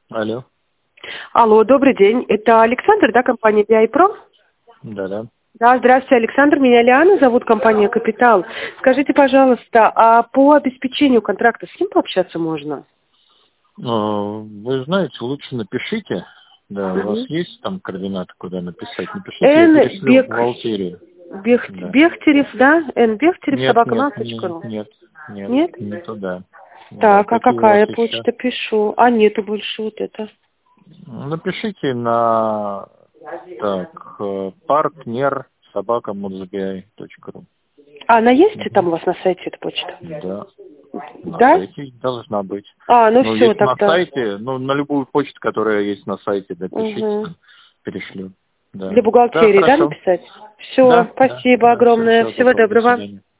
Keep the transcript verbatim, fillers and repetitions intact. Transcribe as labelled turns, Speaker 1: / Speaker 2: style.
Speaker 1: Алло.
Speaker 2: Алло, добрый день. Это Александр, да, компания би ай про?
Speaker 1: Да-да.
Speaker 2: Да, здравствуйте, Александр. Меня Лиана зовут, компания «Капитал». Скажите, пожалуйста, а по обеспечению контракта с кем пообщаться можно?
Speaker 1: А, Вы знаете, лучше напишите. Да, у вас
Speaker 2: Угу.
Speaker 1: есть там координаты, куда написать? Напишите, я
Speaker 2: Н.
Speaker 1: перешлю в
Speaker 2: Бег...
Speaker 1: бухгалтерию.
Speaker 2: Бех...
Speaker 1: Да.
Speaker 2: Бехтерев, да? Н. Бехтерев,
Speaker 1: Нет,
Speaker 2: собака
Speaker 1: нет,
Speaker 2: мал точка
Speaker 1: нет,
Speaker 2: ру.
Speaker 1: нет, нет,
Speaker 2: Нет?
Speaker 1: не туда. Да,
Speaker 2: Так, а
Speaker 1: какие у вас
Speaker 2: какая
Speaker 1: еще?
Speaker 2: почта? Пишу. А нету больше вот это.
Speaker 1: Напишите на так, э, партнер собака мудсбиай точка ру.
Speaker 2: А, она есть там
Speaker 1: Угу.
Speaker 2: у вас на сайте эта почта?
Speaker 1: Да, на
Speaker 2: Да?
Speaker 1: сайте должна быть.
Speaker 2: А, ну
Speaker 1: Ну,
Speaker 2: все
Speaker 1: если на
Speaker 2: тогда.
Speaker 1: сайте, ну, на любую почту, которая есть на сайте, напишите,
Speaker 2: Угу.
Speaker 1: там, перешлю. Да.
Speaker 2: Для
Speaker 1: Да,
Speaker 2: бухгалтерии, да,
Speaker 1: хорошо.
Speaker 2: написать? Все,
Speaker 1: Да, да,
Speaker 2: спасибо
Speaker 1: да, все,
Speaker 2: огромное.
Speaker 1: всего
Speaker 2: Всего
Speaker 1: доброго, до
Speaker 2: доброго.
Speaker 1: свидания.